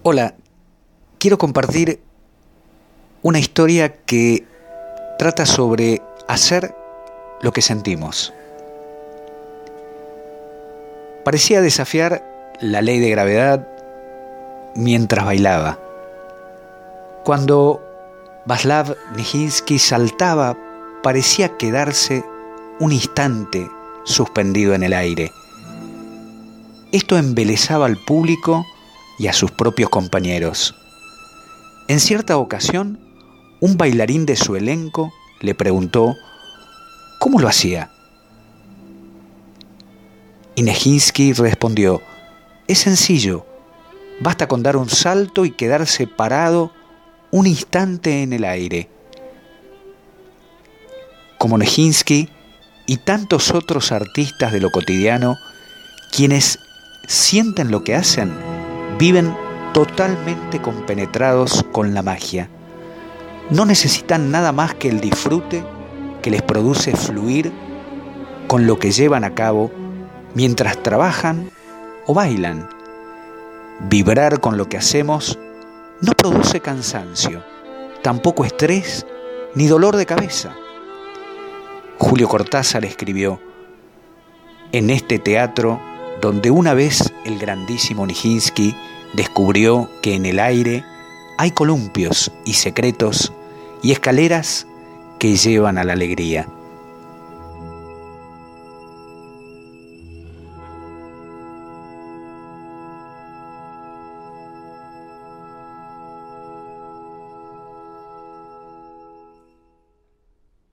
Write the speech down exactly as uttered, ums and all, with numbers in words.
Hola, quiero compartir una historia que trata sobre hacer lo que sentimos. Parecía desafiar la ley de gravedad mientras bailaba. Cuando Václav Nijinsky saltaba, parecía quedarse un instante suspendido en el aire. Esto embelesaba al público y a sus propios compañeros. En cierta ocasión, un bailarín de su elenco le preguntó ¿cómo lo hacía? Y Nijinsky respondió: es sencillo, basta con dar un salto y quedarse parado un instante en el aire. Como Nijinsky y tantos otros artistas de lo cotidiano, quienes sienten lo que hacen, viven totalmente compenetrados con la magia. No necesitan nada más que el disfrute que les produce fluir con lo que llevan a cabo mientras trabajan o bailan. Vibrar con lo que hacemos no produce cansancio, tampoco estrés ni dolor de cabeza. Julio Cortázar escribió: en este teatro donde una vez el grandísimo Nijinsky descubrió que en el aire hay columpios y secretos y escaleras que llevan a la alegría.